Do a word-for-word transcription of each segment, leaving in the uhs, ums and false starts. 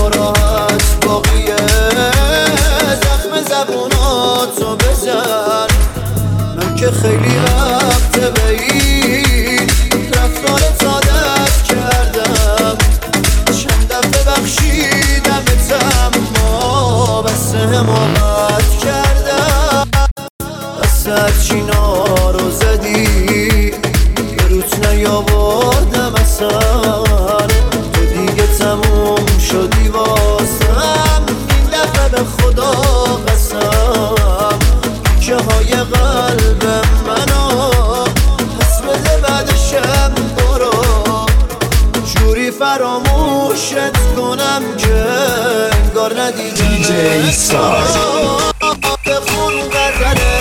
ناراحت باقیه، زخم زبوناتو بزن. من که خیلی وقت به این رفتارت عادت کردم، چند دفعه بخشیدمت اما بس حماقت کردم. بس هرچی نارو زدی یه روت نیاوردم اصلا، تو دیگه تموم شدی واسم. این دفعه به خدا قسم که های قلب منو پس بده، بعدشم برو. جوری فراموشت کنم که انگار ندیدم. دی جی ساز بخون غزله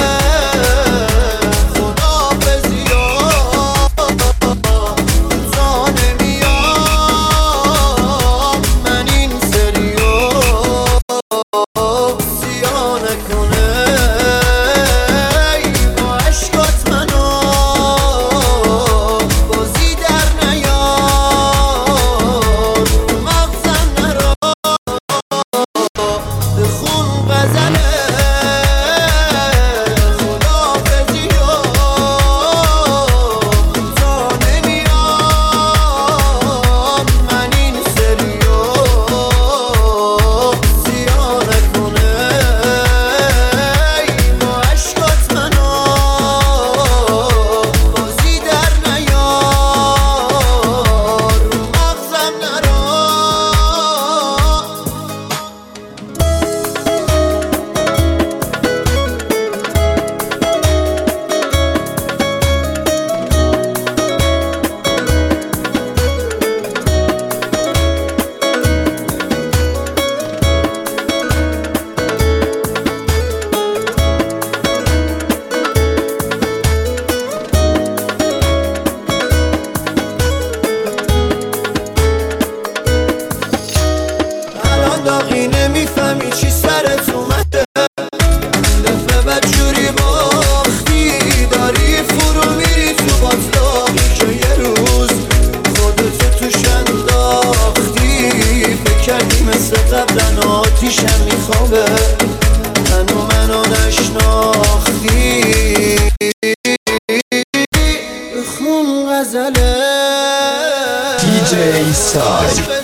داغی نمیفهمی چی سرت اومده، دفعه بد جوری باختی، داری فرو میری تو باطلاقی که یه روز خودتو توش انداختی. فکر کردی مثل قبلا آتیشم میخوابه، هنو منو نشناختی. بخون غزله دی جی ساز